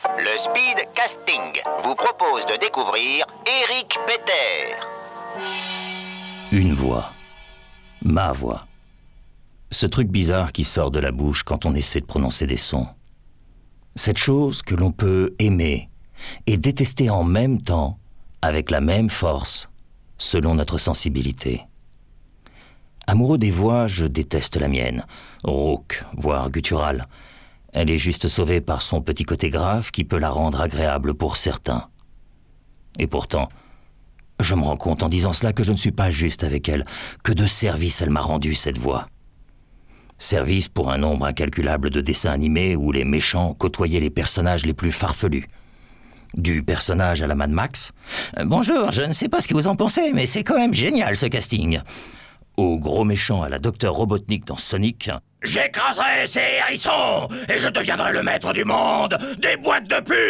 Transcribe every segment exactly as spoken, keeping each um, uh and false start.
Le Speed Casting vous propose de découvrir Eric Peter. Une voix. Ma voix. Ce truc bizarre qui sort de la bouche quand on essaie de prononcer des sons. Cette chose que l'on peut aimer et détester en même temps, avec la même force, selon notre sensibilité. Amoureux des voix, je déteste la mienne, rauque, voire gutturale. Elle est juste sauvée par son petit côté grave qui peut la rendre agréable pour certains. Et pourtant, je me rends compte en disant cela que je ne suis pas juste avec elle, que de service elle m'a rendu cette voix. Service pour un nombre incalculable de dessins animés où les méchants côtoyaient les personnages les plus farfelus. Du personnage à la Mad Max. « Bonjour, je ne sais pas ce que vous en pensez, mais c'est quand même génial ce casting !» Au gros méchant à la Docteur Robotnik dans Sonic. « J'écraserai ces hérissons et je deviendrai le maître du monde des boîtes de pub !»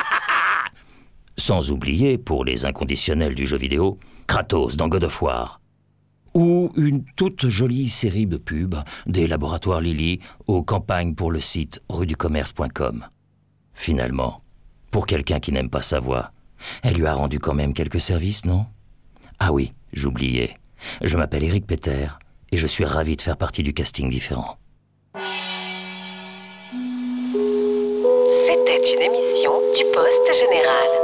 Sans oublier, pour les inconditionnels du jeu vidéo, Kratos dans God of War. Ou une toute jolie série de pubs des laboratoires Lilly aux campagnes pour le site rue du commerce point com. Finalement, pour quelqu'un qui n'aime pas sa voix, elle lui a rendu quand même quelques services, non? Ah oui, j'oubliais. Je m'appelle Eric Peter et je suis ravi de faire partie du casting différent. C'était une émission du Poste Général.